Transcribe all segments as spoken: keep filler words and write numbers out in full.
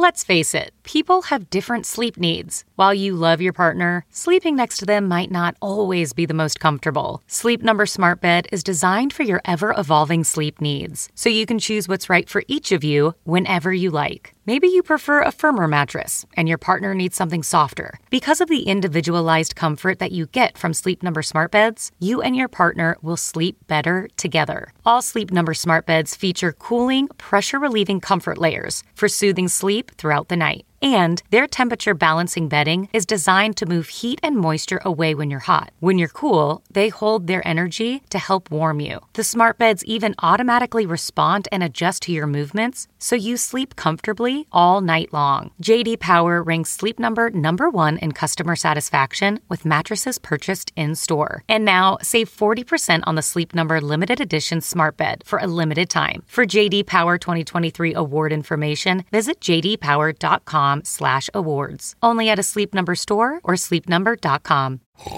Let's face it, people have different sleep needs. While you love your partner, sleeping next to them might not always be the most comfortable. Sleep Number Smart Bed is designed for your ever-evolving sleep needs, so you can choose what's right for each of you whenever you like. Maybe you prefer a firmer mattress and your partner needs something softer. Because of the individualized comfort that you get from Sleep Number Smart Beds, you and your partner will sleep better together. All Sleep Number Smart Beds feature cooling, pressure-relieving comfort layers for soothing sleep throughout the night. And their temperature balancing bedding is designed to move heat and moisture away when you're hot. When you're cool, they hold their energy to help warm you. The smart beds even automatically respond and adjust to your movements, so you sleep comfortably all night long. J D Power ranks Sleep Number number one in customer satisfaction with mattresses purchased in-store. And now, save forty percent on the Sleep Number limited edition smart bed for a limited time. For J D Power twenty twenty-three award information, visit j d power dot com slash awards. Only at a Sleep Number store or sleep number dot com.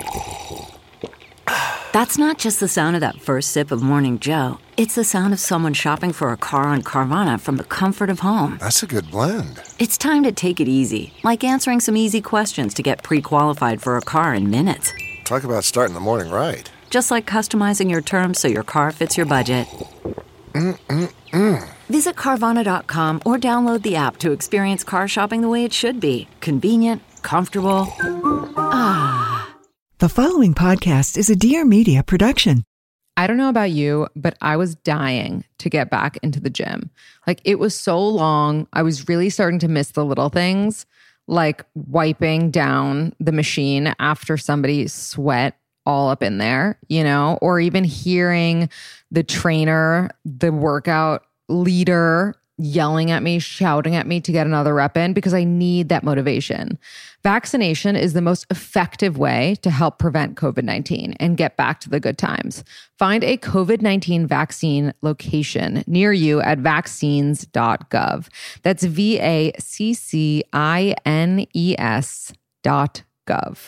That's not just the sound of that first sip of Morning Joe. It's the sound of someone shopping for a car on Carvana from the comfort of home. That's a good blend. It's time to take it easy, like answering some easy questions to get pre-qualified for a car in minutes. Talk about starting the morning right. Just like customizing your terms so your car fits your budget. Mm-mm-mm. Visit Carvana dot com or download the app to experience car shopping the way it should be. Convenient, comfortable. Ah. The following podcast is a Dear Media production. I don't know about you, but I was dying to get back into the gym. Like, it was so long. I was really starting to miss the little things, like wiping down the machine after somebody sweat all up in there, you know, or even hearing the trainer, the workout leader yelling at me, shouting at me to get another rep in, because I need that motivation. Vaccination is the most effective way to help prevent covid nineteen and get back to the good times. Find a covid nineteen vaccine location near you at vaccines dot gov. That's V A C C I N E S dot gov.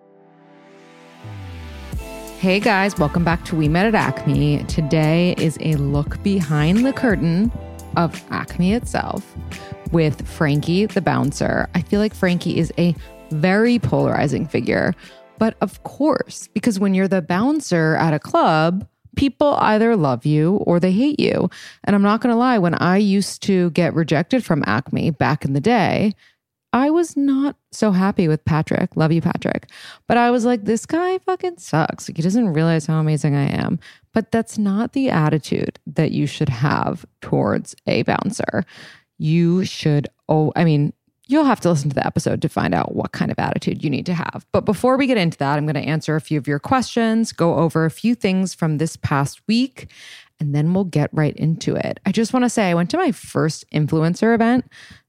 Hey guys, welcome back to We Met at Acme. Today is a look behind the curtain of Acme itself with Frankie the bouncer. I feel like Frankie is a very polarizing figure, but of course, because when you're the bouncer at a club, people either love you or they hate you. And I'm not going to lie, when I used to get rejected from Acme back in the day, I was not so happy with Patrick. Love you, Patrick. But I was like, this guy fucking sucks. Like, he doesn't realize how amazing I am. But that's not the attitude that you should have towards a bouncer. You should, oh, I mean, you'll have to listen to the episode to find out what kind of attitude you need to have. But before we get into that, I'm going to answer a few of your questions, go over a few things from this past week, and then we'll get right into it. I just want to say I went to my first influencer event,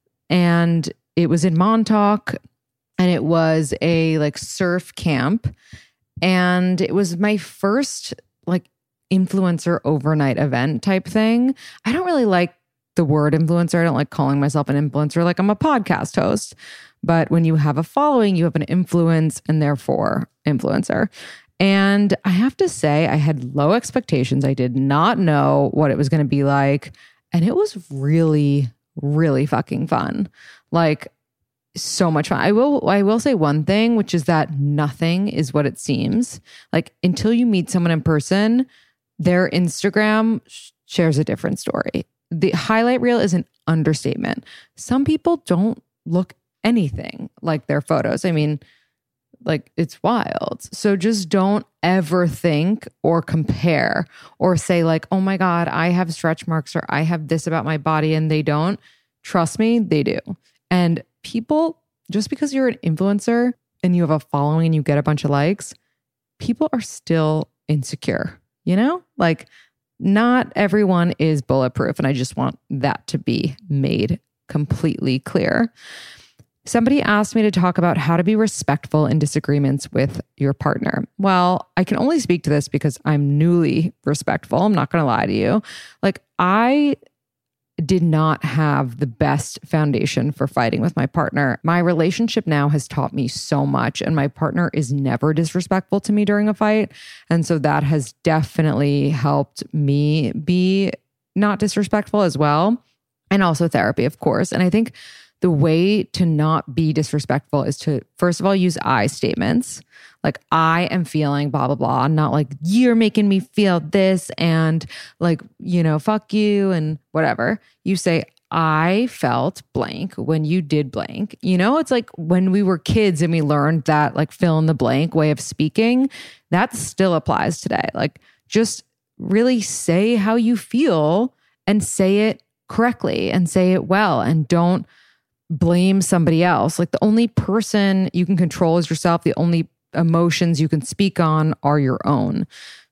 and it was in Montauk, and it was a like surf camp. And it was my first like influencer overnight event type thing. I don't really like the word influencer. I don't like calling myself an influencer. Like, I'm a podcast host. But when you have a following, you have an influence, and therefore influencer. And I have to say, I had low expectations. I did not know what it was going to be like. And it was really, really fucking fun. Like, so much fun. I will I will say one thing, which is that nothing is what it seems. Like, until you meet someone in person, their Instagram sh- shares a different story. The highlight reel is an understatement. Some people don't look anything like their photos. I mean, like, it's wild. So just don't ever think or compare or say like, oh my God, I have stretch marks or I have this about my body and they don't. Trust me, they do. And people, just because you're an influencer and you have a following and you get a bunch of likes, people are still insecure, you know? Like, not everyone is bulletproof. And I just want that to be made completely clear. Somebody asked me to talk about how to be respectful in disagreements with your partner. Well, I can only speak to this because I'm newly respectful. I'm not going to lie to you. Like, I did not have the best foundation for fighting with my partner. My relationship now has taught me so much, and my partner is never disrespectful to me during a fight. And so that has definitely helped me be not disrespectful as well. And also therapy, of course. And I think the way to not be disrespectful is to, first of all, use I statements. Like, I am feeling blah, blah, blah. Not like, you're making me feel this and like, you know, fuck you and whatever. You say, I felt blank when you did blank. You know, it's like when we were kids and we learned that like fill in the blank way of speaking, that still applies today. Like, just really say how you feel and say it correctly and say it well, and don't blame somebody else. Like, the only person you can control is yourself. The only emotions you can speak on are your own.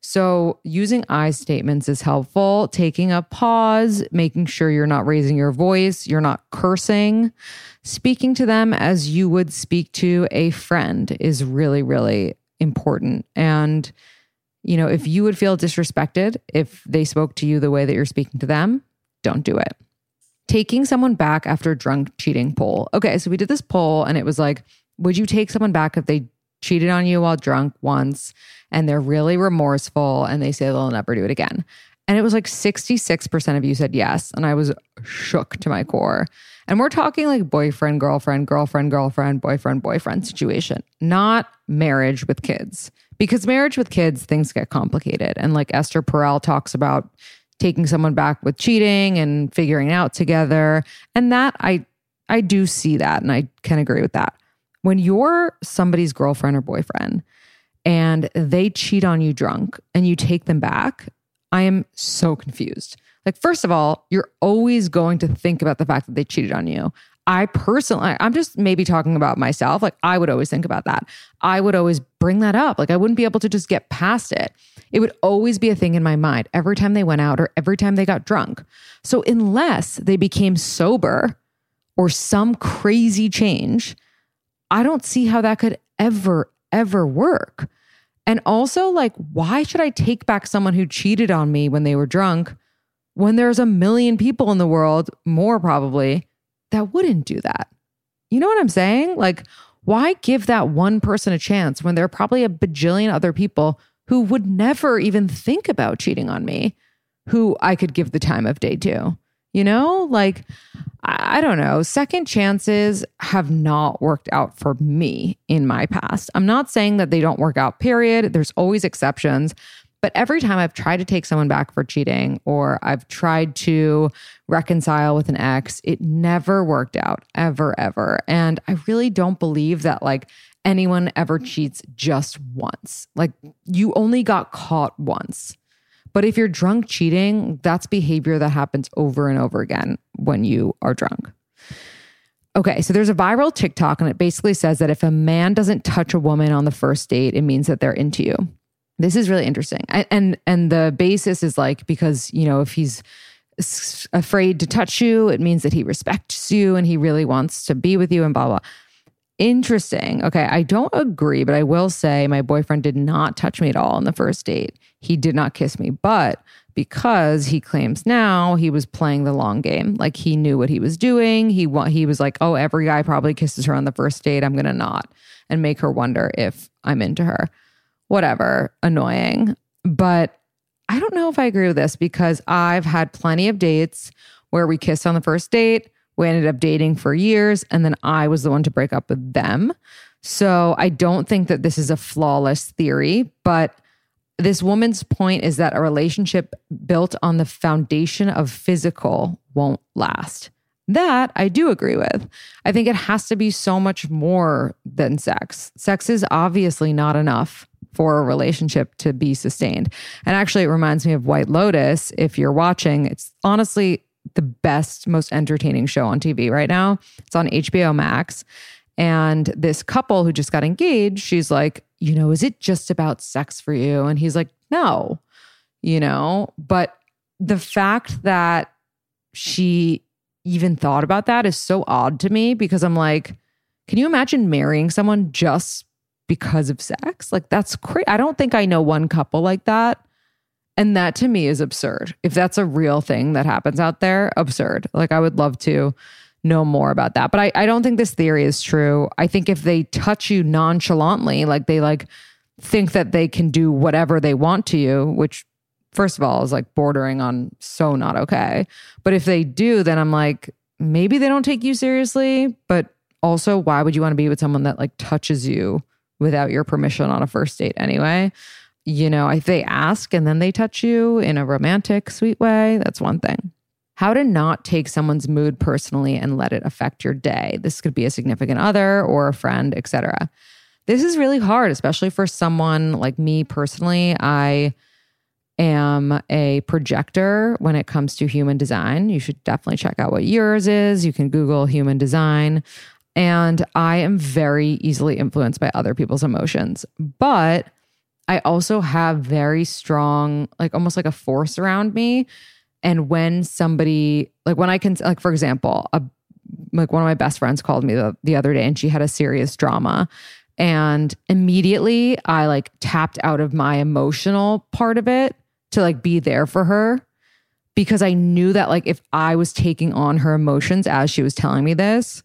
So using I statements is helpful. Taking a pause, making sure you're not raising your voice, you're not cursing. Speaking to them as you would speak to a friend is really, really important. And, you know, if you would feel disrespected if they spoke to you the way that you're speaking to them, don't do it. Taking someone back after drunk cheating poll. Okay, so we did this poll and it was like, would you take someone back if they cheated on you while drunk once and they're really remorseful and they say they'll never do it again? And it was like sixty-six percent of you said yes. And I was shook to my core. And we're talking like boyfriend, girlfriend, girlfriend, girlfriend, boyfriend, boyfriend situation, not marriage with kids. Because marriage with kids, things get complicated. And like Esther Perel talks about taking someone back with cheating and figuring it out together. And that I I do see that and I can agree with that. When you're somebody's girlfriend or boyfriend and they cheat on you drunk and you take them back, I am so confused. Like, first of all, you're always going to think about the fact that they cheated on you. I personally, I'm just maybe talking about myself. Like, I would always think about that. I would always bring that up. Like, I wouldn't be able to just get past it. It would always be a thing in my mind every time they went out or every time they got drunk. So unless they became sober or some crazy change, I don't see how that could ever, ever work. And also, like, why should I take back someone who cheated on me when they were drunk when there's a million people in the world, more probably, that wouldn't do that? You know what I'm saying? Like, why give that one person a chance when there are probably a bajillion other people who would never even think about cheating on me, who I could give the time of day to? You know, like, I, I don't know. Second chances have not worked out for me in my past. I'm not saying that they don't work out, period. There's always exceptions. But every time I've tried to take someone back for cheating or I've tried to reconcile with an ex, it never worked out, ever, ever. And I really don't believe that like anyone ever cheats just once. Like, you only got caught once. But if you're drunk cheating, that's behavior that happens over and over again when you are drunk. Okay, so there's a viral TikTok and it basically says that if a man doesn't touch a woman on the first date, it means that they're into you. This is really interesting. I, and and the basis is like, because, you know, if he's afraid to touch you, it means that he respects you and he really wants to be with you and blah, blah. Interesting. Okay, I don't agree, but I will say my boyfriend did not touch me at all on the first date. He did not kiss me, but because he claims now he was playing the long game. Like, he knew what he was doing. He wa- he was like, oh, every guy probably kisses her on the first date. I'm going to not and make her wonder if I'm into her. Whatever, annoying. But I don't know if I agree with this because I've had plenty of dates where we kissed on the first date. We ended up dating for years and then I was the one to break up with them. So I don't think that this is a flawless theory, but this woman's point is that a relationship built on the foundation of physical won't last. That I do agree with. I think it has to be so much more than sex. Sex is obviously not enough for a relationship to be sustained. And actually, it reminds me of White Lotus. If you're watching, it's honestly the best, most entertaining show on T V right now. It's on H B O Max. And this couple who just got engaged, she's like, you know, is it just about sex for you? And he's like, no, you know, but the fact that she even thought about that is so odd to me because I'm like, can you imagine marrying someone just because of sex? Like, that's crazy. I don't think I know one couple like that. And that to me is absurd. If that's a real thing that happens out there, absurd. Like, I would love to know more about that. But I, I don't think this theory is true. I think if they touch you nonchalantly, like they like think that they can do whatever they want to you, which first of all is like bordering on so not okay. But if they do, then I'm like, maybe they don't take you seriously, but also why would you want to be with someone that like touches you without your permission on a first date anyway? You know, if they ask and then they touch you in a romantic, sweet way, that's one thing. How to not take someone's mood personally and let it affect your day. This could be a significant other or a friend, et cetera. This is really hard, especially for someone like me personally. I am a projector when it comes to human design. You should definitely check out what yours is. You can Google human design. And I am very easily influenced by other people's emotions. But I also have very strong, like almost like a force around me. And when somebody, like when I can, like for example, a, like one of my best friends called me the, the other day and she had a serious drama. And immediately I like tapped out of my emotional part of it to like be there for her, because I knew that like if I was taking on her emotions as she was telling me this,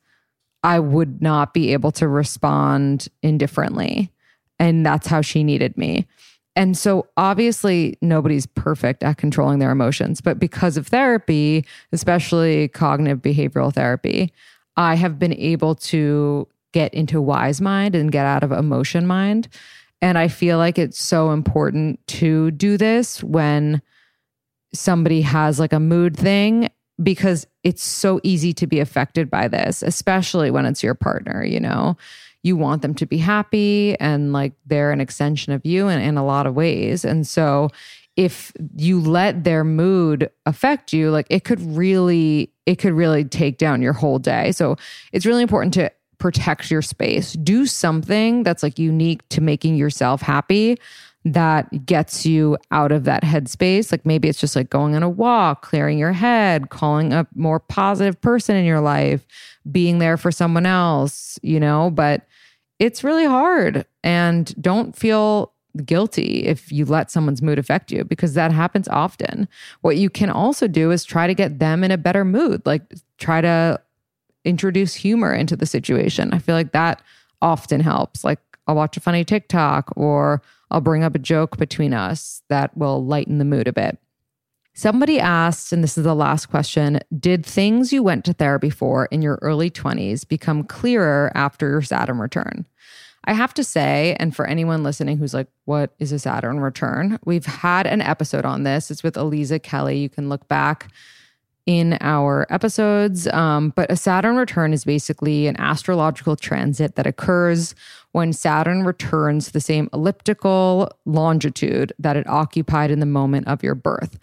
I would not be able to respond indifferently. And that's how she needed me. And so obviously nobody's perfect at controlling their emotions, but because of therapy, especially cognitive behavioral therapy, I have been able to get into wise mind and get out of emotion mind. And I feel like it's so important to do this when somebody has like a mood thing, because it's so easy to be affected by this, especially when it's your partner, you know? You want them to be happy and like they're an extension of you in, in a lot of ways. And so if you let their mood affect you, like it could really, it could really take down your whole day. So it's really important to protect your space. Do something that's like unique to making yourself happy that gets you out of that headspace. Like maybe it's just like going on a walk, clearing your head, calling a more positive person in your life, being there for someone else, you know, but it's really hard. And don't feel guilty if you let someone's mood affect you, because that happens often. What you can also do is try to get them in a better mood, like try to introduce humor into the situation. I feel like that often helps. Like I'll watch a funny TikTok or I'll bring up a joke between us that will lighten the mood a bit. Somebody asked, and this is the last question, did things you went to therapy for in your early twenties become clearer after your Saturn return? I have to say, and for anyone listening who's like, what is a Saturn return? We've had an episode on this. It's with Aliza Kelly. You can look back in our episodes. Um, but a Saturn return is basically an astrological transit that occurs when Saturn returns the same elliptical longitude that it occupied in the moment of your birth.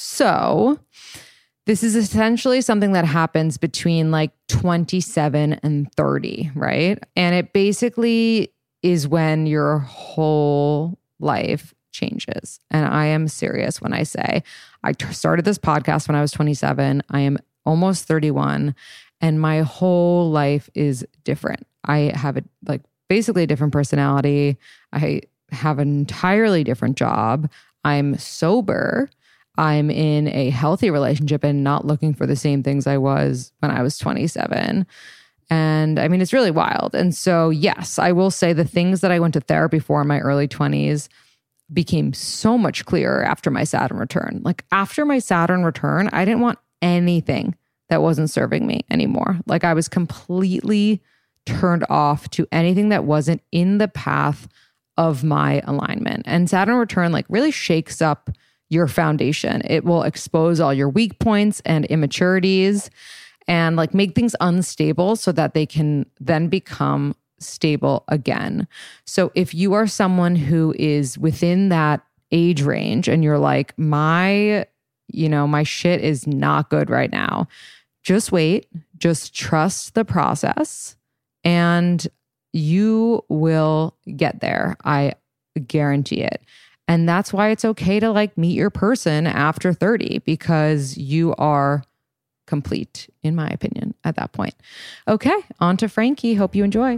So this is essentially something that happens between like twenty-seven and thirty, right? And it basically is when your whole life changes. And I am serious when I say I t- started this podcast when I was twenty-seven. I am almost thirty-one and my whole life is different. I have a, like basically a different personality. I have an entirely different job. I'm sober. I'm in a healthy relationship and not looking for the same things I was when I was twenty-seven. And I mean, it's really wild. And so, yes, I will say the things that I went to therapy for in my early twenties became so much clearer after my Saturn return. Like after my Saturn return, I didn't want anything that wasn't serving me anymore. Like I was completely turned off to anything that wasn't in the path of my alignment. And Saturn return like really shakes up your foundation. It will expose all your weak points and immaturities and like make things unstable so that they can then become stable again. So if you are someone who is within that age range and you're like, my, you know, my shit is not good right now, just wait, just trust the process and you will get there. I guarantee it. And that's why it's okay to like meet your person after thirty, because you are complete, in my opinion, at that point. Okay, on to Frankie. Hope you enjoy.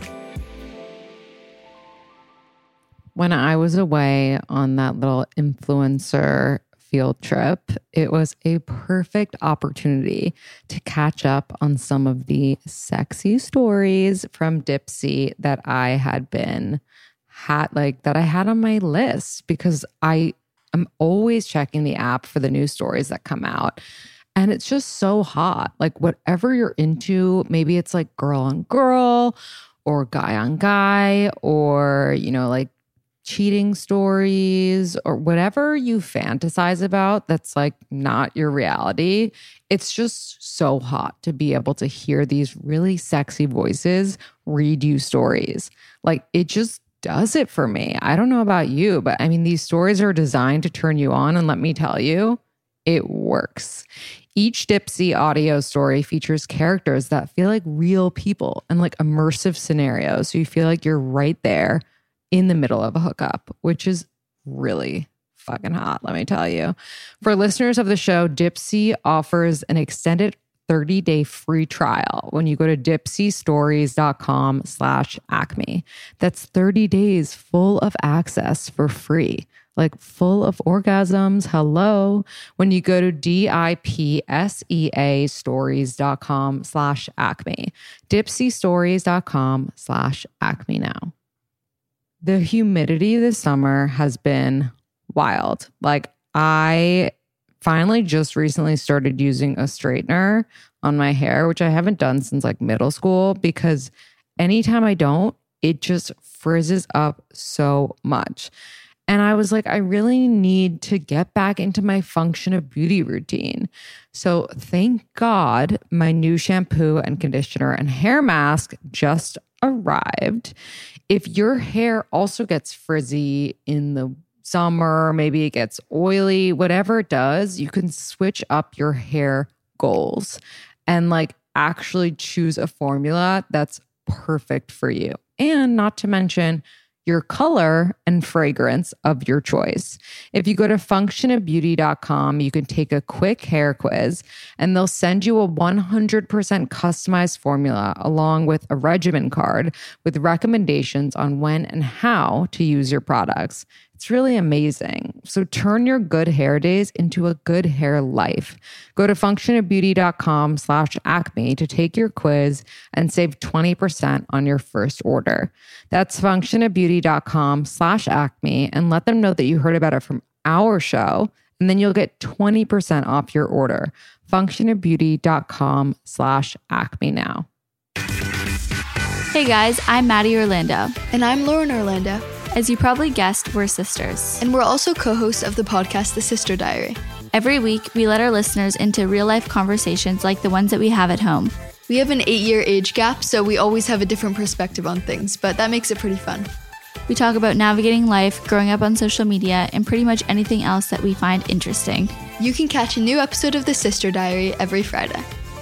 When I was away on that little influencer field trip, it was a perfect opportunity to catch up on some of the sexy stories from Dipsea that I had been had like that I had on my list, because I am always checking the app for the new stories that come out. And it's just so hot. Like whatever you're into, maybe it's like girl on girl or guy on guy or, you know, like cheating stories or whatever you fantasize about that's like not your reality. It's just so hot to be able to hear these really sexy voices read you stories. Like it just does it for me. I don't know about you, but I mean, these stories are designed to turn you on. And let me tell you, it works. Each Dipsea audio story features characters that feel like real people and like immersive scenarios. So you feel like you're right there in the middle of a hookup, which is really fucking hot, let me tell you. For listeners of the show, Dipsea offers an extended thirty-day free trial when you go to dipseastories.com slash acme. That's thirty days full of access for free. Like full of orgasms. Hello. When you go to D-I-P-S-E-A stories.com slash acme. Dipseastories.com slash acme now. The humidity this summer has been wild. Like I finally just recently started using a straightener on my hair, which I haven't done since like middle school, because anytime I don't, it just frizzes up so much. And I was like, I really need to get back into my Function of Beauty routine. So thank God my new shampoo and conditioner and hair mask just arrived. If your hair also gets frizzy in the summer, maybe it gets oily, whatever it does, you can switch up your hair goals and like actually choose a formula that's perfect for you. And not to mention your color and fragrance of your choice. If you go to function of beauty dot com, you can take a quick hair quiz and they'll send you a one hundred percent customized formula along with a regimen card with recommendations on when and how to use your products. It's really amazing. So turn your good hair days into a good hair life. Go to function of beauty dot com slash acme to take your quiz and save twenty percent on your first order. That's function of beauty dot com slash acme and let them know that you heard about it from our show, and then you'll get twenty percent off your order. function of beauty dot com slash acme now. Hey guys, I'm Maddie Orlando. And I'm Lauren Orlando. As you probably guessed, we're sisters. And we're also co-hosts of the podcast, The Sister Diary. Every week, we let our listeners into real-life conversations like the ones that we have at home. We have an eight-year age gap, so we always have a different perspective on things, but that makes it pretty fun. We talk about navigating life, growing up on social media, and pretty much anything else that we find interesting. You can catch a new episode of The Sister Diary every Friday.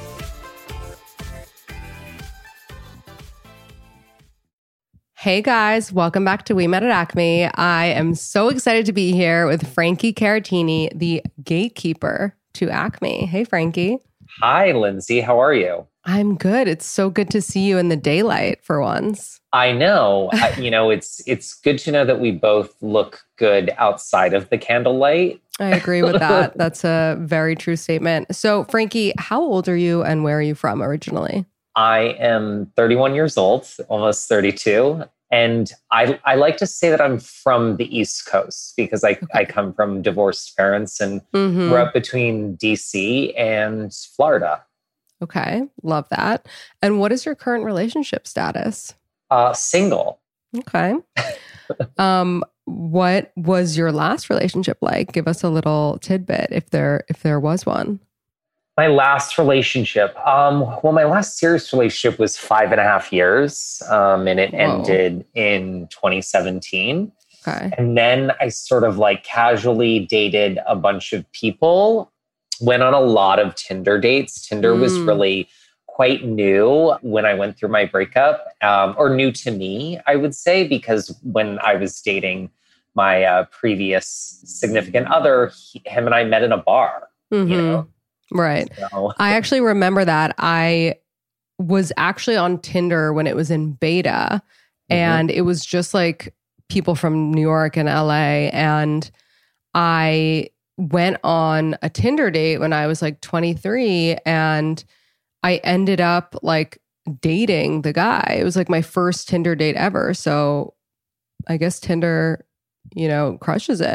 Hey guys, welcome back to We Met at Acme. I am so excited to be here with Frankie Caratini, the gatekeeper to Acme. Hey Frankie. Hi Lindsay, how are you? I'm good. It's so good to see you in the daylight for once. I know. I, you know, it's it's good to know that we both look good outside of the candlelight. I agree with that. That's a very true statement. So Frankie, how old are you and where are you from originally? I am thirty-one years old, almost thirty-two. And I, I like to say that I'm from the East Coast because I, okay. I come from divorced parents and mm-hmm. grew up between D C and Florida. Okay. Love that. And what is your current relationship status? Uh, single. Okay. um, what was your last relationship like? Give us a little tidbit if there if there was one. My last relationship. Um, well, my last serious relationship was five and a half years, um, and it Whoa. ended in twenty seventeen. Okay. And then I sort of like casually dated a bunch of people, went on a lot of Tinder dates. Tinder mm. was really quite new when I went through my breakup, um, or new to me, I would say, because when I was dating my uh, previous significant other, he, him and I met in a bar, mm-hmm. you know? Right. So. I actually remember that. I was actually on Tinder when it was in beta, mm-hmm. and it was just like people from New York and L A. And I went on a Tinder date when I was like twenty-three, and I ended up like dating the guy. It was like my first Tinder date ever. So I guess Tinder, you know, crushes it.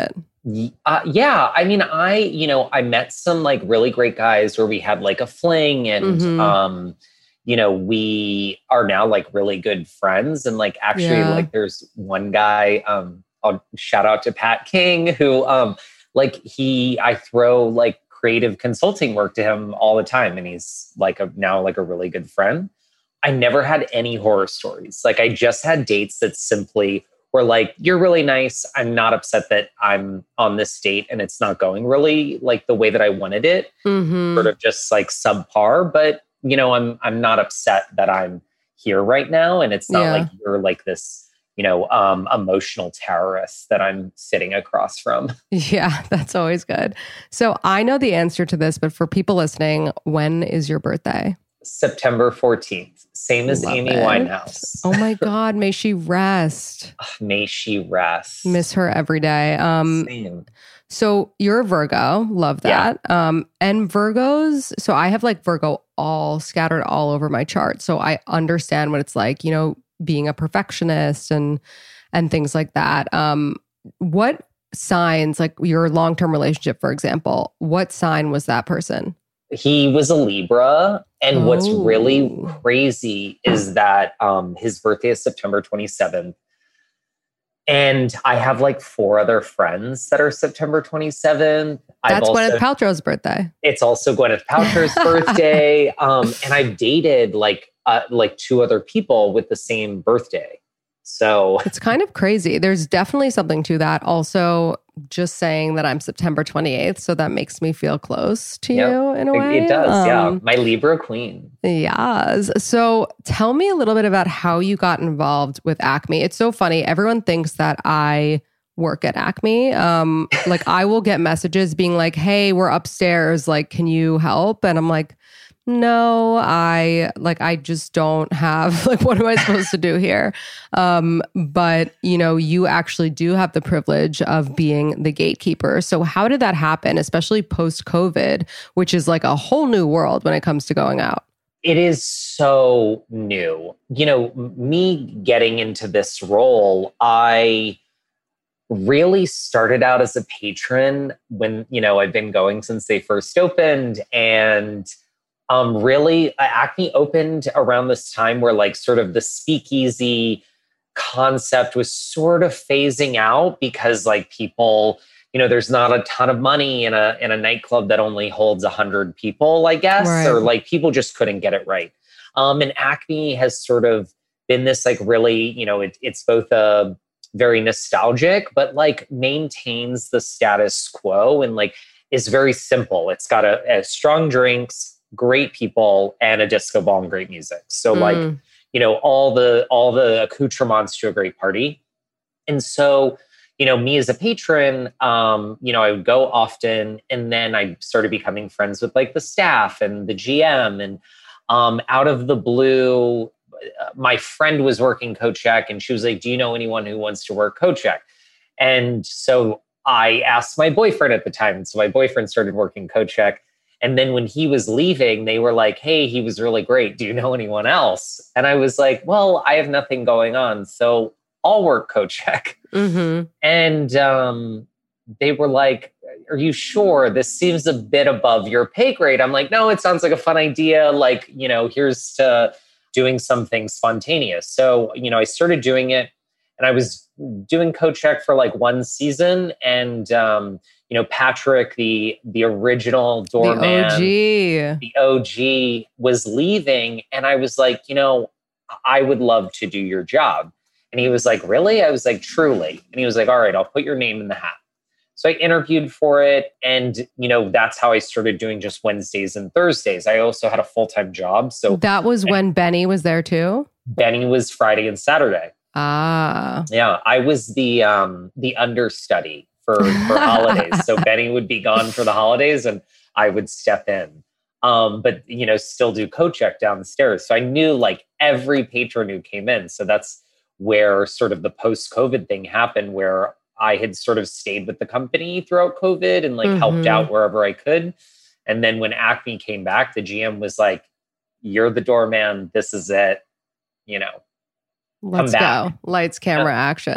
Uh, yeah. I mean, I, you know, I met some like really great guys where we had like a fling and, mm-hmm. um, you know, we are now like really good friends. And like, actually yeah. like there's one guy, um, I'll shout out to Pat King who, um, like he, I throw like creative consulting work to him all the time. And he's like a, now like a really good friend. I never had any horror stories. Like I just had dates that simply were like, you're really nice. I'm not upset that I'm on this date and it's not going really like the way that I wanted it. Mm-hmm. Sort of just like subpar, but you know, I'm, I'm not upset that I'm here right now. And it's not yeah. like you're like this, you know, um, emotional terrorist that I'm sitting across from. Yeah, that's always good. So I know the answer to this, but for people listening, when is your birthday? September fourteenth. Same as Love Amy it. Winehouse. Oh my God, may she rest. May she rest. Miss her every day. Um, Same. So you're a Virgo. Love that. Yeah. Um, and Virgos, so I have like Virgo all scattered all over my chart. So I understand what it's like, you know, being a perfectionist and and things like that. Um, what signs, like your long-term relationship, for example, what sign was that person? He was a Libra. And oh. what's really crazy is that um, his birthday is September twenty-seventh. And I have like four other friends that are September twenty-seventh. That's also, Gwyneth Paltrow's birthday. It's also Gwyneth Paltrow's birthday. Um, and I've dated like uh, like two other people with the same birthday. So it's kind of crazy. There's definitely something to that. Also, just saying that I'm September twenty-eighth, so that makes me feel close to yep. you in a way. It does, um, yeah. My Libra queen. Yes. So tell me a little bit about how you got involved with Acme. It's so funny. Everyone thinks that I work at Acme. Um, like I will get messages being like, hey, we're upstairs. Like, can you help? And I'm like, no, I like, I just don't have, like, what am I supposed to do here? Um, but, you know, you actually do have the privilege of being the gatekeeper. So how did that happen, especially post-COVID, which is like a whole new world when it comes to going out? It is so new. You know, me getting into this role, I really started out as a patron when, you know, I've been going since they first opened. And Um, really, Acme opened around this time where like sort of the speakeasy concept was sort of phasing out because like people, you know, there's not a ton of money in a in a nightclub that only holds a hundred people, I guess, right. or like people just couldn't get it right. Um, and Acme has sort of been this like really, you know, it, it's both a very nostalgic, but like maintains the status quo and like is very simple. It's got a, a strong drinks, great people, and a disco ball and great music. So mm. like, you know, all the all the accoutrements to a great party. And so, you know, me as a patron, um, you know, I would go often, and then I started becoming friends with like the staff and the G M. And um, out of the blue, my friend was working CoCheck, and she was like, do you know anyone who wants to work CoCheck? And so I asked my boyfriend at the time. And so my boyfriend started working CoCheck. And then when he was leaving, they were like, hey, he was really great. Do you know anyone else? And I was like, well, I have nothing going on, so I'll work CoCheck. Mm-hmm. And um, they were like, are you sure? This seems a bit above your pay grade. I'm like, no, it sounds like a fun idea. Like, you know, here's to doing something spontaneous. So, you know, I started doing it, and I was doing CoCheck for like one season. And, um, you know, Patrick, the the original doorman, the O G, the O G was leaving. And I was like, you know, I would love to do your job. And he was like, really? I was like, truly. And he was like, all right, I'll put your name in the hat. So I interviewed for it. And, you know, that's how I started doing just Wednesdays and Thursdays. I also had a full-time job. So that was when Benny was there too? Benny was Friday and Saturday. Ah. Yeah, I was the um, the understudy for, for holidays. So Benny would be gone for the holidays and I would step in. Um, but, you know, still do CoCheck downstairs. So I knew like every patron who came in. So that's where sort of the post-COVID thing happened, where I had sort of stayed with the company throughout COVID and like mm-hmm. helped out wherever I could. And then when Acme came back, the G M was like, you're the doorman. This is it. You know, let's go. Lights, camera, uh, action.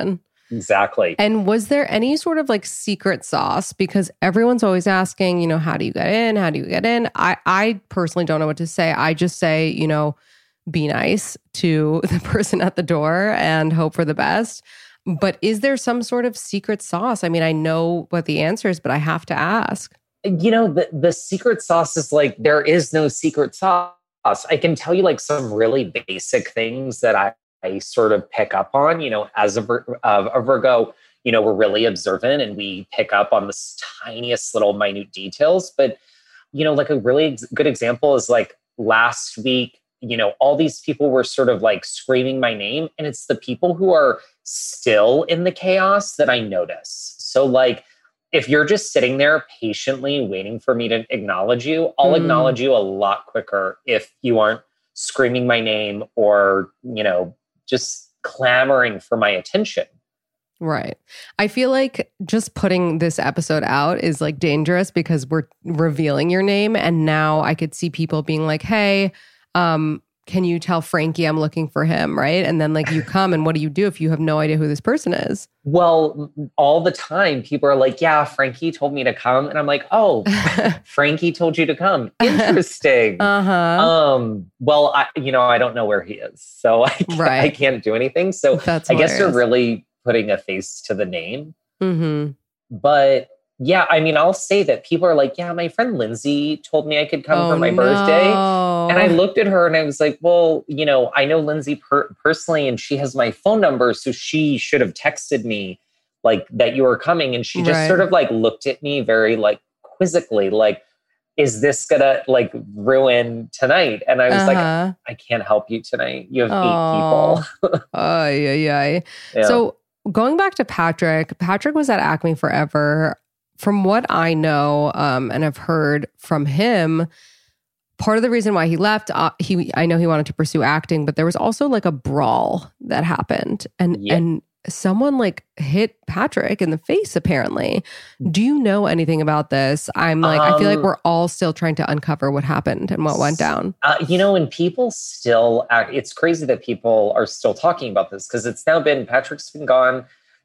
Exactly. And was there any sort of like secret sauce? Because everyone's always asking, you know, how do you get in? How do you get in? I, I personally don't know what to say. I just say, you know, be nice to the person at the door and hope for the best. But is there some sort of secret sauce? I mean, I know what the answer is, but I have to ask. You know, the, the secret sauce is like, there is no secret sauce. I can tell you like some really basic things that I, I sort of pick up on, you know, as a, uh, a Virgo, you know, we're really observant and we pick up on the tiniest little minute details. But, you know, like a really ex- good example is like last week, you know, all these people were sort of like screaming my name, and it's the people who are still in the chaos that I notice. So like, if you're just sitting there patiently waiting for me to acknowledge you, I'll mm. acknowledge you a lot quicker if you aren't screaming my name or, you know, just clamoring for my attention. Right. I feel like just putting this episode out is like dangerous because we're revealing your name. And now I could see people being like, hey, um, can you tell Frankie I'm looking for him, right? And then like you come and what do you do if you have no idea who this person is? Well, all the time people are like, yeah, Frankie told me to come. And I'm like, oh, Frankie told you to come. Interesting. uh-huh. Um, well, I, you know, I don't know where he is. So I can't, right. I can't do anything. So That's I hilarious. guess you're really putting a face to the name. Mm-hmm. But yeah, I mean, I'll say that people are like, yeah, my friend Lindsay told me I could come oh, for my no. birthday. And I looked at her and I was like, well, you know, I know Lindsay per- personally and she has my phone number. So she should have texted me like that you were coming. And she just right. sort of like looked at me very like quizzically, like, is this gonna like ruin tonight? And I was uh-huh. like, I can't help you tonight. You have oh. eight people. oh, yeah, yeah. Yeah. So going back to Patrick, Patrick was at Acme forever. From what I know, um, and I've heard from him, part of the reason why he left, uh, he I know he wanted to pursue acting, but there was also like a brawl that happened, and yeah. and someone like hit Patrick in the face. Apparently, do you know anything about this? I'm like, um, I feel like we're all still trying to uncover what happened and what went down. Uh, you know, and people still act. It's crazy that people are still talking about this because it's now been Patrick's been gone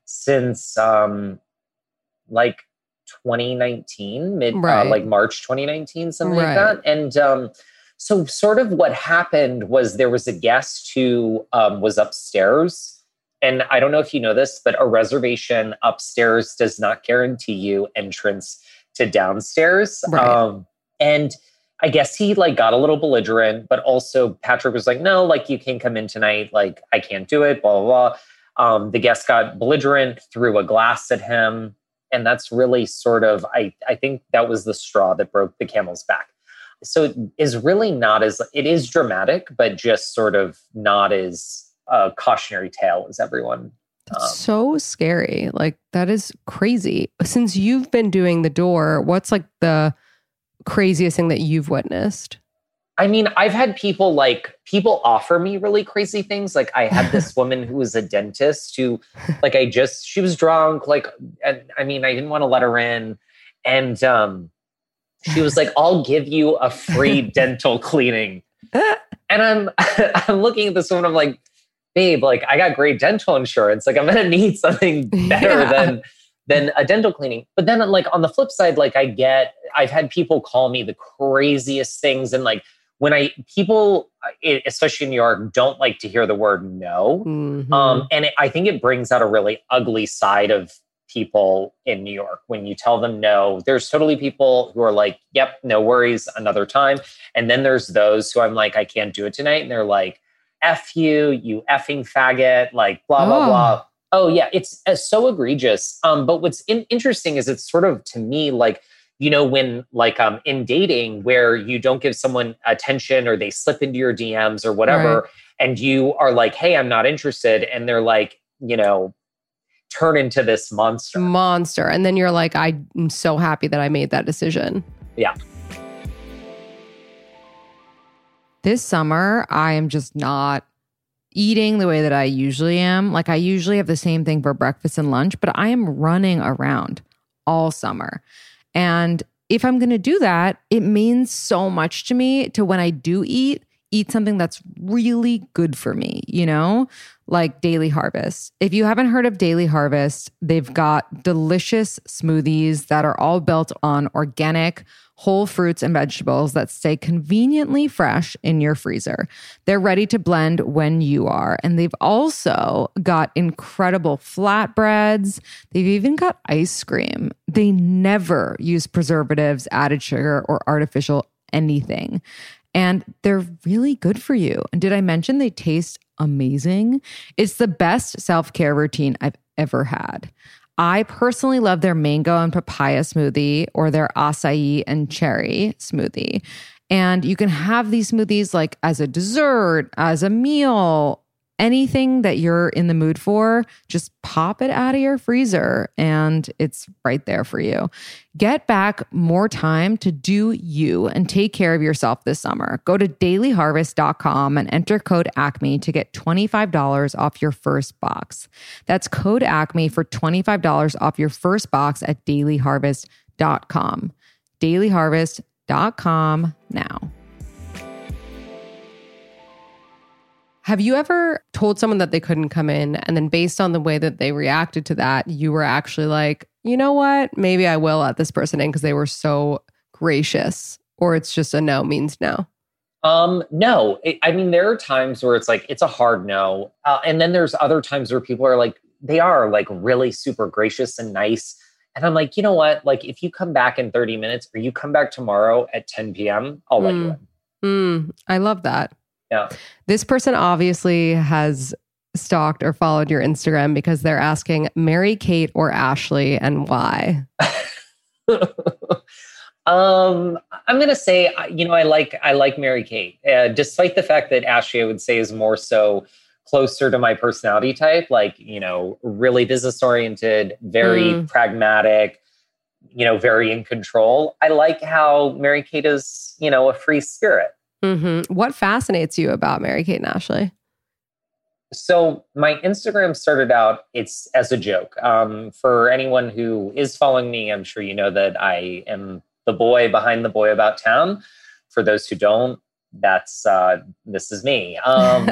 since um, like. twenty nineteen, mid right. uh, like March twenty nineteen, something right. like that. And um, so sort of what happened was there was a guest who um, was upstairs. And I don't know if you know this, but a reservation upstairs does not guarantee you entrance to downstairs. Right. Um, and I guess he like got a little belligerent, but also Patrick was like, no, like you can't come in tonight. Like I can't do it, blah, blah, blah. Um, the guest got belligerent, threw a glass at him. And that's really sort of, I, I think that was the straw that broke the camel's back. So it is really not as, it is dramatic, but just sort of not as a cautionary tale as everyone. That's um, so scary. Like that is crazy. Since you've been doing The Door, what's like the craziest thing that you've witnessed? I mean, I've had people like, people offer me really crazy things. Like I had this woman who was a dentist who like, I just, she was drunk. Like, and I mean, I didn't want to let her in. And um, she was like, I'll give you a free dental cleaning. And I'm, I'm looking at this woman. I'm like, babe, like I got great dental insurance. Like I'm going to need something better yeah. than, than a dental cleaning. But then like on the flip side, like I get, I've had people call me the craziest things. And like, when I, people, especially in New York, don't like to hear the word no. Mm-hmm. Um, and it, I think it brings out a really ugly side of people in New York. When you tell them no, there's totally people who are like, yep, no worries, another time. And then there's those who I'm like, I can't do it tonight. And they're like, F you, you effing faggot, like blah, blah, oh. blah. Oh yeah, it's uh, so egregious. Um, but what's in- interesting is it's sort of, to me, like, you know, when like um, in dating where you don't give someone attention or they slip into your D Ms or whatever, right. and you are like, hey, I'm not interested. And they're like, you know, turn into this monster. Monster. And then you're like, I'm so happy that I made that decision. Yeah. This summer, I am just not eating the way that I usually am. Like I usually have the same thing for breakfast and lunch, but I am running around all summer. And if I'm going to do that, it means so much to me to when I do eat, eat something that's really good for me, you know, like Daily Harvest. If you haven't heard of Daily Harvest, they've got delicious smoothies that are all built on organic whole fruits and vegetables that stay conveniently fresh in your freezer. They're ready to blend when you are. And they've also got incredible flatbreads. They've even got ice cream. They never use preservatives, added sugar, or artificial anything. And they're really good for you. And did I mention they taste amazing? It's the best self-care routine I've ever had. I personally love their mango and papaya smoothie or their acai and cherry smoothie. And you can have these smoothies like as a dessert, as a meal, anything that you're in the mood for, just pop it out of your freezer and it's right there for you. Get back more time to do you and take care of yourself this summer. Go to daily harvest dot com and enter code ACME to get twenty-five dollars off your first box. That's code ACME for twenty-five dollars off your first box at daily harvest dot com. daily harvest dot com now. Have you ever told someone that they couldn't come in and then based on the way that they reacted to that, you were actually like, you know what, maybe I will let this person in because they were so gracious, or it's just a no means no? Um, no, it, I mean, there are times where it's like, it's a hard no. Uh, and then there's other times where people are like, they are like really super gracious and nice. And I'm like, you know what? Like if you come back in thirty minutes or you come back tomorrow at ten p.m., I'll let mm. you in. Mm, I love that. Yeah. This person obviously has stalked or followed your Instagram because they're asking Mary Kate or Ashley and why. um, I'm going to say, you know, I like, I like Mary Kate, uh, despite the fact that Ashley, I would say is more so closer to my personality type, like, you know, really business oriented, very mm. pragmatic, you know, very in control. I like how Mary Kate is, you know, a free spirit. Mm-hmm. What fascinates you about Mary Kate and Ashley? So my Instagram started out, it's as a joke. Um, for anyone who is following me, I'm sure you know that I am the boy behind the Boy About Town. For those who don't, that's, uh, this is me. Um,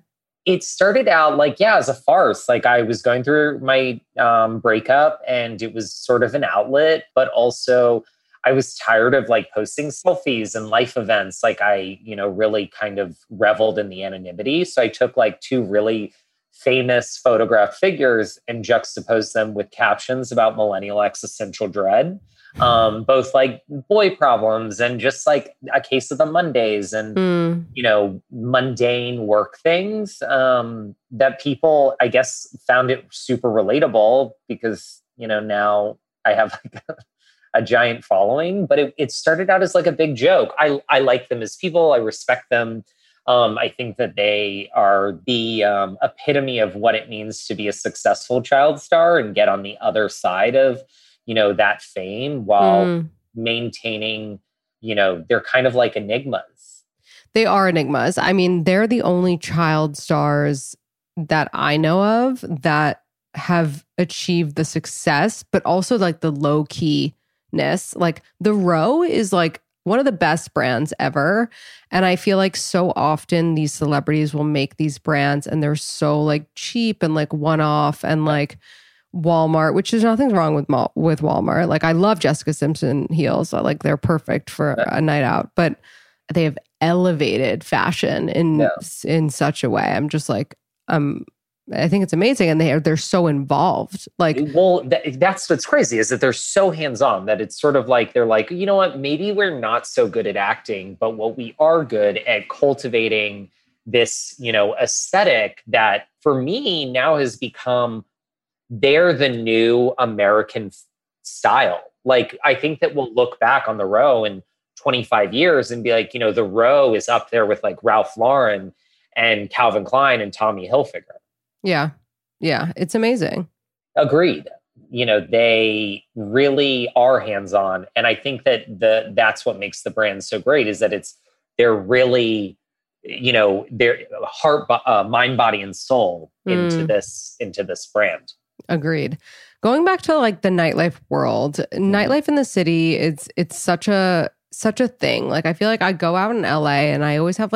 it started out like, yeah, as a farce. Like I was going through my um, breakup and it was sort of an outlet, but also I was tired of like posting selfies and life events. Like I, you know, really kind of reveled in the anonymity. So I took like two really famous photographed figures and juxtaposed them with captions about millennial existential dread. Um, both like boy problems and just like a case of the Mondays and, mm. you know, mundane work things um, that people, I guess, found it super relatable because, you know, now I have like a giant following, but it, it started out as like a big joke. I, I like them as people. I respect them. Um, I think that they are the um, epitome of what it means to be a successful child star and get on the other side of, you know, that fame while mm. maintaining, you know, they're kind of like enigmas. They are enigmas. I mean, they're the only child stars that I know of that have achieved the success, but also like the low key Like The Row is like one of the best brands ever. And I feel like so often these celebrities will make these brands and they're so like cheap and like one-off and like Walmart, which is nothing wrong with with Walmart. Like I love Jessica Simpson heels. Like they're perfect for a night out, but they have elevated fashion in yeah. in such a way. I'm just like, um, I think it's amazing, and they are they're so involved. Like, well, that, that's what's crazy is that they're so hands-on that it's sort of like they're like, you know what, maybe we're not so good at acting, but what we are good at cultivating this, you know, aesthetic that for me now has become they're the new American f- style. Like, I think that we'll look back on The Row in twenty-five years and be like, you know, The Row is up there with like Ralph Lauren and Calvin Klein and Tommy Hilfiger. Yeah. Yeah. It's amazing. Agreed. You know, they really are hands-on. And I think that the that's what makes the brand so great is that it's, they're really, you know, their heart, uh, mind, body, and soul into mm. this, into this brand. Agreed. Going back to like the nightlife world, mm. nightlife in the city, it's, it's such a, such a thing. Like, I feel like I go out in L A and I always have like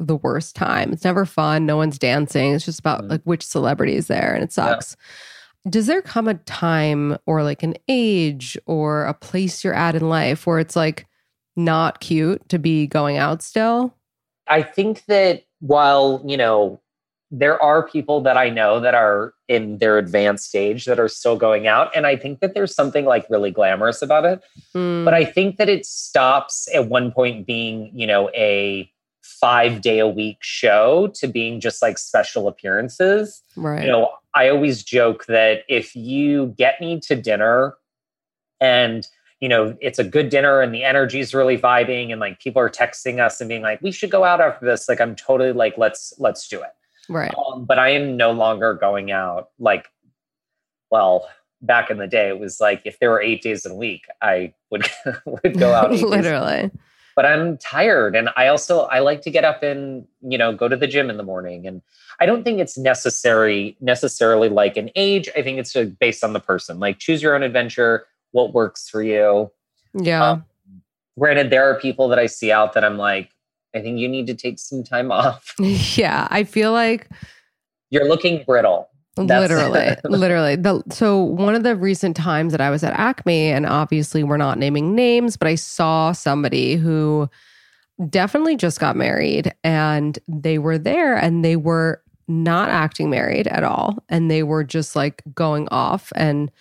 the worst time. It's never fun. No one's dancing. It's just about like which celebrity is there, and it sucks. Yeah. Does there come a time or like an age or a place you're at in life where it's like not cute to be going out still? I think that while, you know, there are people that I know that are in their advanced stage that are still going out. And I think that there's something like really glamorous about it. Mm. But I think that it stops at one point being, you know, a five day a week show to being just like special appearances. Right. You know, I always joke that if you get me to dinner and, you know, it's a good dinner and the energy is really vibing and like people are texting us and being like, we should go out after this. Like, I'm totally like, let's, let's do it. Right. Um, but I am no longer going out like, well, back in the day, it was like, if there were eight days in a week, I would, would go out. Literally. But I'm tired. And I also, I like to get up and, you know, go to the gym in the morning. And I don't think it's necessary, necessarily like an age. I think it's based on the person. Like choose your own adventure, what works for you. Yeah. Um, granted, there are people that I see out that I'm like, I think you need to take some time off. Yeah, I feel like you're looking brittle. That's literally, literally. The, so one of the recent times that I was at Acme, and obviously we're not naming names, but I saw somebody who definitely just got married and they were there and they were not acting married at all. And they were just like going off and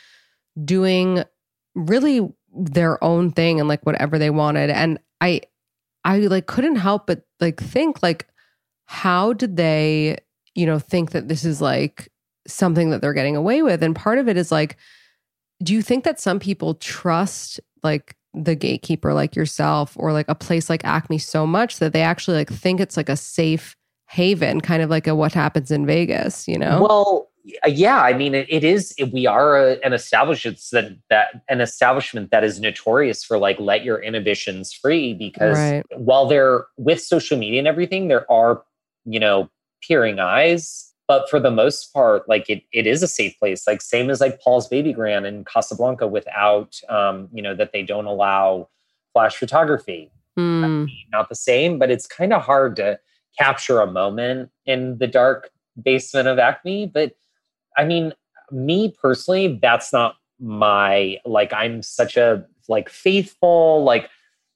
doing really their own thing and like whatever they wanted. And I, I like couldn't help but like think like, how did they, you know, think that this is like something that they're getting away with? And part of it is like, do you think that some people trust like the gatekeeper like yourself or like a place like Acme so much that they actually like think it's like a safe haven, kind of like a what happens in Vegas, you know? Well, yeah, I mean, it, it is, we are a, an establishment that, that an establishment that is notorious for like, let your inhibitions free, because right. while they're with social media and everything, there are, you know, peering eyes, but for the most part, like it, it is a safe place. Like same as like Paul's Baby Grand in Casablanca without, um, you know, that they don't allow flash photography. Mm. I mean, not the same, but it's kind of hard to capture a moment in the dark basement of Acme. But I mean, me personally, that's not my, like, I'm such a like faithful, like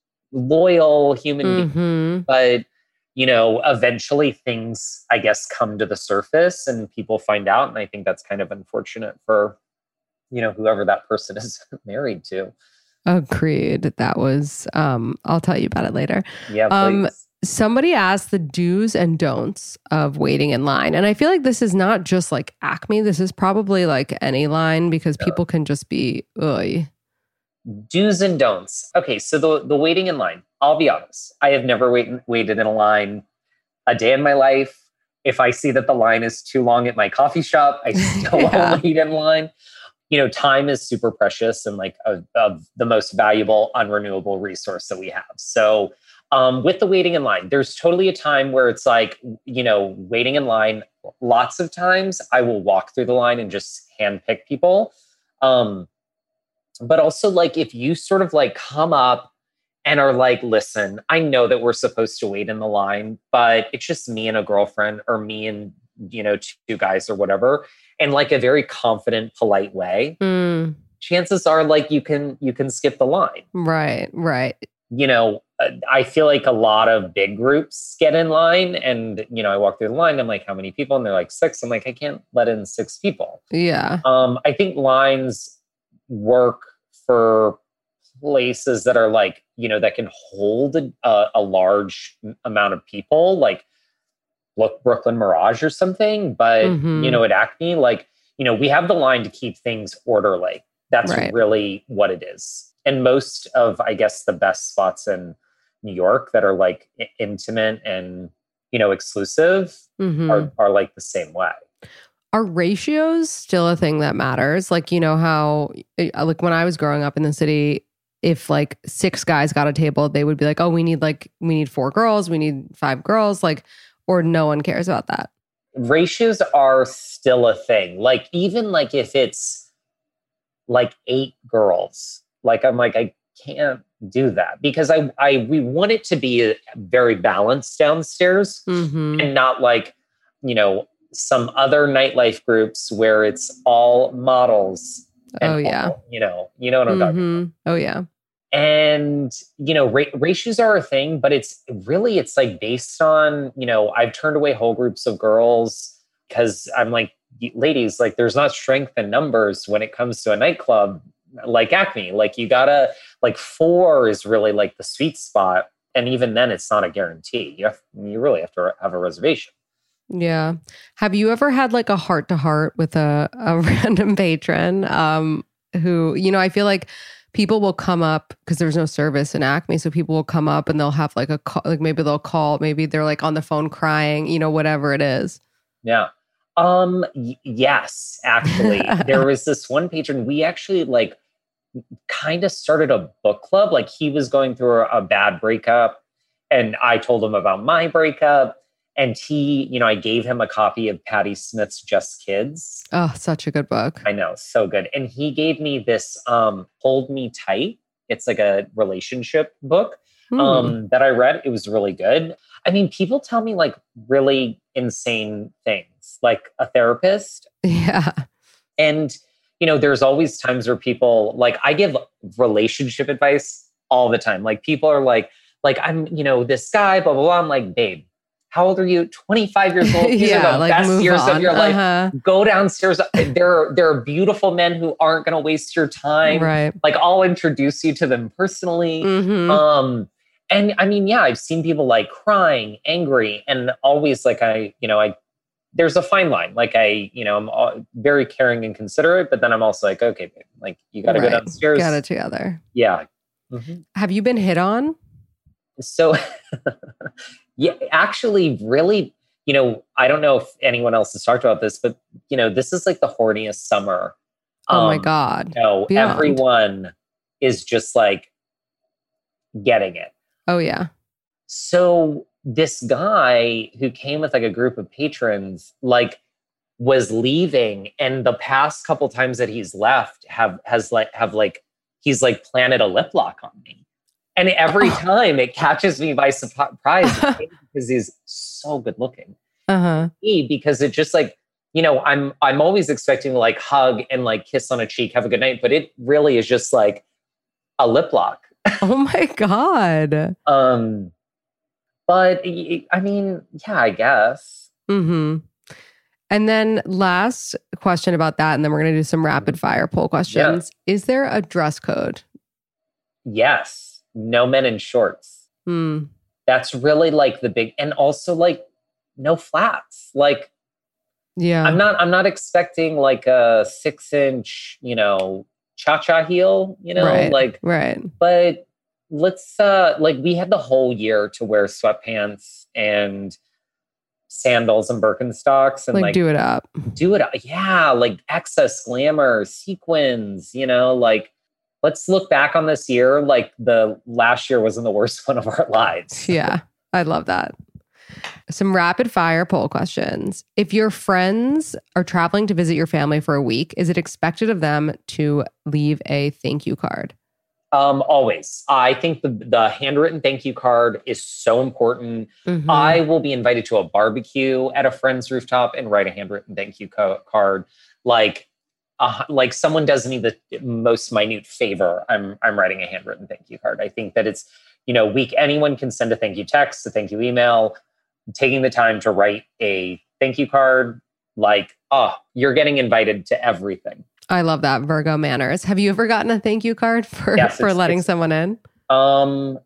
loyal human mm-hmm. being, but you know, eventually things, I guess, come to the surface and people find out. And I think that's kind of unfortunate for, you know, whoever that person is married to. Agreed. That was, um, I'll tell you about it later. Yeah, please. Um, somebody asked the do's and don'ts of waiting in line. And I feel like this is not just like Acme. This is probably like any line because yeah. people can just be, ugh. Do's and don'ts. Okay, so the, the waiting in line, I'll be honest. I have never wait, waited in a line a day in my life. If I see that the line is too long at my coffee shop, I still yeah. won't wait in line. You know, time is super precious and like a, a, the most valuable, unrenewable resource that we have. So um, with the waiting in line, there's totally a time where it's like, you know, waiting in line. Lots of times I will walk through the line and just handpick people. Um, But also like if you sort of like come up and are like, listen, I know that we're supposed to wait in the line, but it's just me and a girlfriend or me and, you know, two guys or whatever. In like a very confident, polite way, mm. chances are like you can, you can skip the line. Right, right. You know, I feel like a lot of big groups get in line and, you know, I walk through the line, I'm like, how many people? And they're like six. I'm like, I can't let in six people. Yeah. Um, I think lines work for places that are like, you know, that can hold a, a large amount of people, like look Brooklyn Mirage or something. But, mm-hmm. you know, at Acme, like, you know, we have the line to keep things orderly. That's right. really what it is. And most of, I guess, the best spots in New York that are like intimate and, you know, exclusive mm-hmm. are, are like the same way. Are ratios still a thing that matters? Like, you know how, like when I was growing up in the city, if like six guys got a table, they would be like, oh, we need like, we need four girls, we need five girls, like, or no one cares about that. Ratios are still a thing. Like, even like if it's like eight girls, like I'm like, I can't do that because I, I, we want it to be a, very balanced downstairs Mm-hmm. and not like, you know, some other nightlife groups where it's all models. and Oh, yeah. all, you know, you know what I'm talking about. Mm-hmm. Oh, yeah. And, you know, ra- ratios are a thing, but it's really, it's like based on, you know, I've turned away whole groups of girls because I'm like, ladies, like there's not strength in numbers when it comes to a nightclub like Acme. Like you gotta, like four is really like the sweet spot. And even then it's not a guarantee. You have, you really have to have a reservation. Yeah. Have you ever had like a heart to heart with a, a random patron um, who, you know, I feel like people will come up because there's no service in Acme. So people will come up and they'll have like a call, like maybe they'll call, maybe they're like on the phone crying, you know, whatever it is. Yeah. Um, y- yes, actually, there was this one patron. We actually like kind of started a book club. Like he was going through a, a bad breakup and I told him about my breakup. And he, you know, I gave him a copy of Patti Smith's Just Kids. Oh, such a good book. I know, so good. And he gave me this um, Hold Me Tight. It's like a relationship book Hmm. um, that I read. It was really good. I mean, people tell me like really insane things, like a therapist. Yeah. And, you know, there's always times where people, like I give relationship advice all the time. Like people are like, like I'm, you know, this guy, blah, blah, blah. I'm like, babe, how old are you? twenty-five years old. These Yeah, are the like, best move years on. of your life. Uh-huh. Go downstairs. There are, there are beautiful men who aren't going to waste your time. Right. Like I'll introduce you to them personally. Mhm. Um, and I mean, yeah, I've seen people like crying, angry, and always like I, you know, I, there's a fine line. Like I, you know, I'm all, very caring and considerate, but then I'm also like, okay, babe, like you got to Right. go downstairs. Got it together. Yeah. Mm-hmm. Have you been hit on? So, yeah, actually, really, you know, I don't know if anyone else has talked about this, but you know, this is like the horniest summer. Oh my Um, God. No, Beyond. everyone is just like getting it. Oh yeah. So this guy who came with like a group of patrons, like was leaving, and the past couple times that he's left have has like have like he's like planted a lip lock on me, and every Oh. time it catches me by surprise because he's so good looking. Uh-huh. Me, because it just like, you know, I'm I'm always expecting to like hug and like kiss on a cheek, have a good night, but it really is just like a lip lock. Oh my God. Um, but y- I mean, yeah, I guess. Mm-hmm. And then last question about that, and then we're going to do some rapid fire poll questions. Is there a dress code? Yes. No men in shorts. Hmm. That's really like the big, and also like no flats. Like Yeah. I'm not, I'm not expecting like a six inch, you know, cha-cha heel, you know, right. like, right. but let's, uh, like we had the whole year to wear sweatpants and sandals and Birkenstocks and Like, like, do it up. do it. Yeah. Like excess glamour, sequins, you know, like let's look back on this year. Like the last year wasn't the worst one of our lives. Yeah. I love that. Some rapid fire poll questions. If your friends are traveling to visit your family for a week, is it expected of them to leave a thank you card? Um, always. I think the, the handwritten thank you card is so important. Mhm. I will be invited to a barbecue at a friend's rooftop and write a handwritten thank you co- card. Like, uh, like someone does me the most minute favor, I'm I'm writing a handwritten thank you card. I think that it's, you know, week anyone can send a thank you text, a thank you email. Taking the time to write a thank you card, like, oh, you're getting invited to everything. I love that. Virgo manners. Have you ever gotten a thank you card for, Yes, for it's- letting it's- someone in? Um,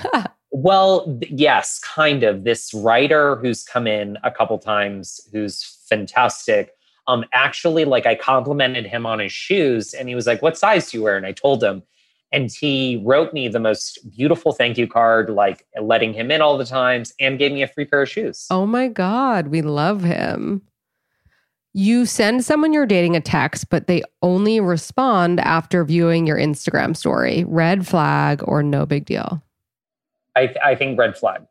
well, th- yes, kind of. This writer who's come in a couple times, who's fantastic. Um, actually, like I complimented him on his shoes, and he was like, "What size do you wear?" And I told him, and he wrote me the most beautiful thank you card, like letting him in all the times, and gave me a free pair of shoes. Oh my God. We love him. You send someone you're dating a text, but they only respond after viewing your Instagram story. Red flag or no big deal? I, th- I think red flag.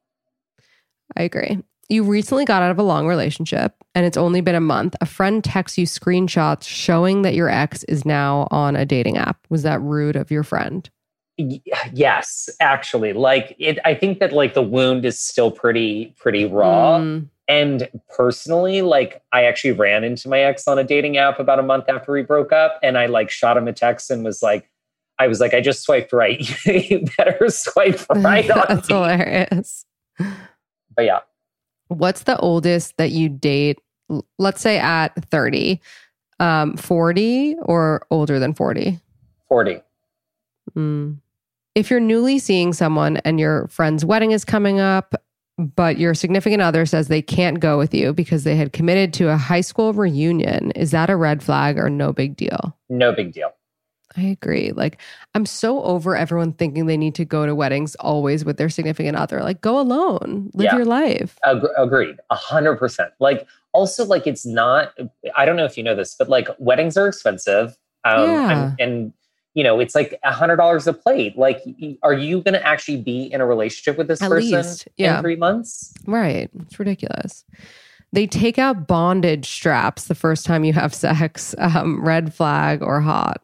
I agree. You recently got out of a long relationship and it's only been a month. A friend texts you screenshots showing that your ex is now on a dating app. Was that rude of your friend? Y- yes, actually. Like it I think that like the wound is still pretty pretty raw. Mm. And personally, like I actually ran into my ex on a dating app about a month after we broke up, and I like shot him a text and was like, I was like, I just swiped right. You better swipe right on That's me. hilarious. But yeah. What's the oldest that you date, l- let's say at thirty? Um, forty or older than forty? forty. Mm. If you're newly seeing someone and your friend's wedding is coming up, but your significant other says they can't go with you because they had committed to a high school reunion, is that a red flag or no big deal? No big deal. I agree. Like, I'm so over everyone thinking they need to go to weddings always with their significant other. Like, go alone, live Yeah. your life. Ag- agreed. A hundred percent. Like also like it's not, I don't know if you know this, but like weddings are expensive. Um, Yeah. and, and you know, it's like a hundred dollars a plate. Like, y- are you going to actually be in a relationship with this At person least, yeah. in three months? Right. It's ridiculous. They take out bondage straps the first time you have sex. Um, red flag or hot?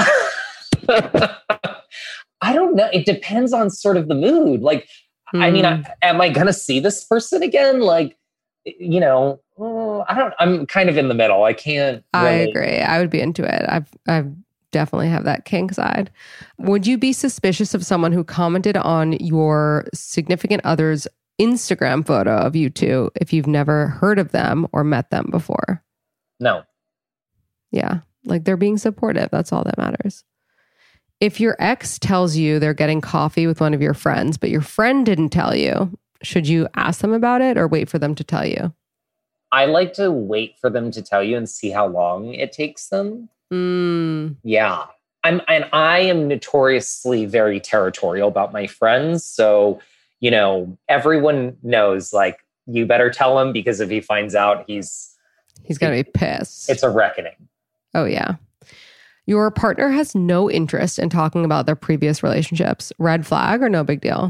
I don't know. It depends on sort of the mood. Like, I mean, I, am I going to see this person again? Like, you know, oh, I don't, I'm kind of in the middle. I can't. I really- agree. I would be into it. I've, I've definitely have that kink side. Would you be suspicious of someone who commented on your significant other's Instagram photo of you two if you've never heard of them or met them before? No. Yeah. Like they're being supportive. That's all that matters. If your ex tells you they're getting coffee with one of your friends, but your friend didn't tell you, should you ask them about it or wait for them to tell you? I like to wait for them to tell you and see how long it takes them. Mm. Yeah. I'm, and I am notoriously very territorial about my friends. So, you know, everyone knows, like, you better tell him because if he finds out, he's... He's going to be pissed. It's a reckoning. Oh, yeah. Your partner has no interest in talking about their previous relationships. Red flag or no big deal?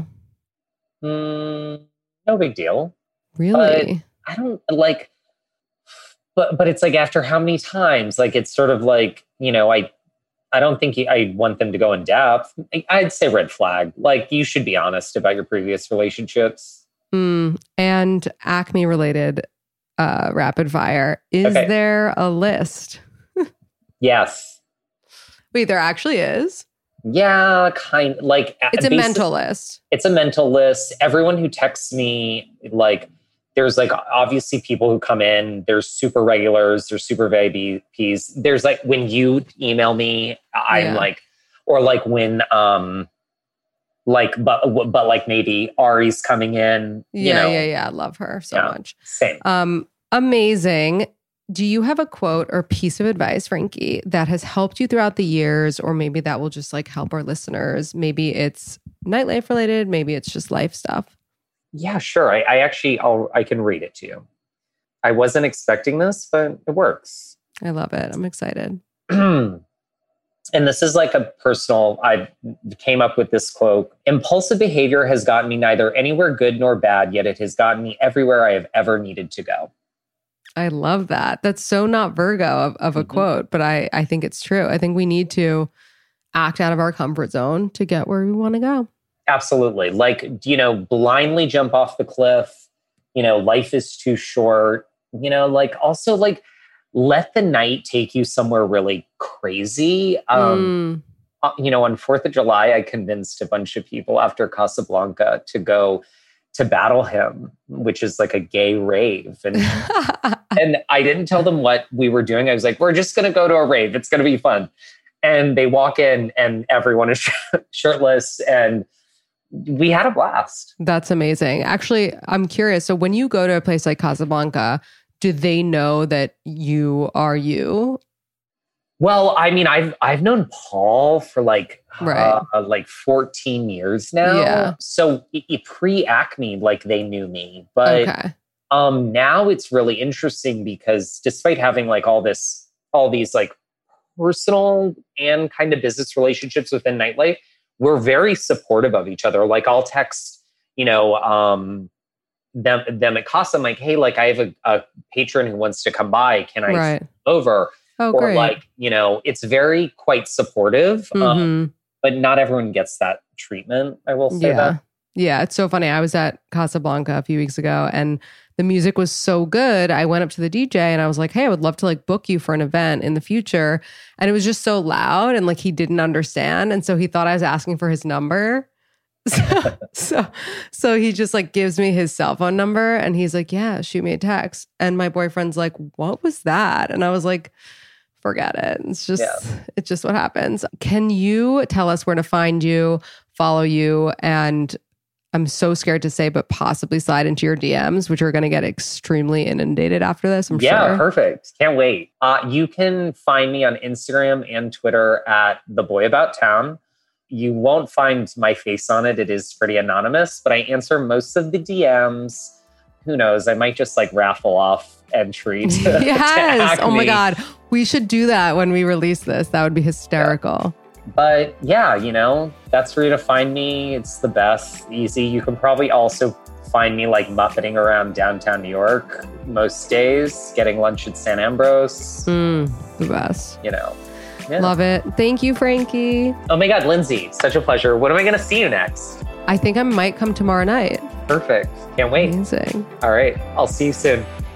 Mm, no big deal. Really? But I don't like, but, but it's like after how many times, like, it's sort of like, you know, I, I don't think I want them to go in depth. I'd say red flag. Like, you should be honest about your previous relationships. Mm, and Acme related uh, rapid fire. Is Okay. there a list? Yes. Wait, there actually is? Yeah, kind like It's a basi- mental list. It's a mental list. Everyone who texts me, like, there's like obviously people who come in, there's super regulars, there's super V I Ps. There's like when you email me, I'm Yeah. like, or like when, um, like, but, but like maybe Ari's coming in, you Yeah, know, yeah, yeah. I love her so Yeah. much. same. Um, amazing. Do you have a quote or piece of advice, Frankie, that has helped you throughout the years, or maybe that will just like help our listeners? Maybe it's nightlife related, maybe it's just life stuff. Yeah, sure. I, I actually, I'll, I can read it to you. I wasn't expecting this, but it works. I love it. I'm excited. And this is like a personal, I came up with this quote. Impulsive behavior has gotten me neither anywhere good nor bad, yet it has gotten me everywhere I have ever needed to go. I love that. That's so not Virgo of, of a Mhm. quote, but I, I think it's true. I think we need to act out of our comfort zone to get where we want to go. Absolutely. Like, you know, blindly jump off the cliff. You know, life is too short. You know, like also like let the night take you somewhere really crazy. Um, Mm. uh, you know, on fourth of July, I convinced a bunch of people after Casablanca to go to Battle Hymn, which is like a gay rave. And and I didn't tell them what we were doing. I was like, we're just going to go to a rave. It's going to be fun. And they walk in and everyone is shirtless and we had a blast. That's amazing. Actually, I'm curious. So when you go to a place like Casablanca, do they know that you are you? Well, I mean, I've I've known Paul for like Right. uh, like fourteen years now. Yeah. So i- i- pre-Acme, like they knew me, but Okay. um, now it's really interesting because despite having like all this, all these like personal and kind of business relationships within nightlife, we're very supportive of each other. Like I'll text, you know, um, them them at Casa. I'm like, hey, like I have a, a patron who wants to come by. Can I Right. come over? Oh, Or great. like, you know, it's very quite supportive. Um, Mhm. but not everyone gets that treatment. I will say yeah. that. Yeah, it's so funny. I was at Casablanca a few weeks ago and the music was so good. I went up to the D J and I was like, hey, I would love to like book you for an event in the future. And it was just so loud and like he didn't understand. And so he thought I was asking for his number. So, so, so he just like gives me his cell phone number and he's like, yeah, shoot me a text. And my boyfriend's like, what was that? And I was like, forget it. It's just, yeah. it's just what happens. Can you tell us where to find you, follow you, and I'm so scared to say, but possibly slide into your D Ms, which are going to get extremely inundated after this, I'm yeah, sure. Yeah, perfect. Can't wait. Uh, you can find me on Instagram and Twitter at The Boy About Town. You won't find my face on it. It is pretty anonymous, but I answer most of the D Ms. Who knows? I might just like raffle off entry to, yes. to Oh my God. We should do that when we release this. That would be hysterical. Yeah. But yeah, you know, that's where to find me. It's the best, easy. You can probably also find me like muppeting around downtown New York most days, getting lunch at San Ambrose. Mm, the best. You know. Yeah. Love it. Thank you, Frankie. Oh my God, Lindsay, such a pleasure. When am I going to see you next? I think I might come tomorrow night. Perfect. Can't wait. Amazing. All right. I'll see you soon.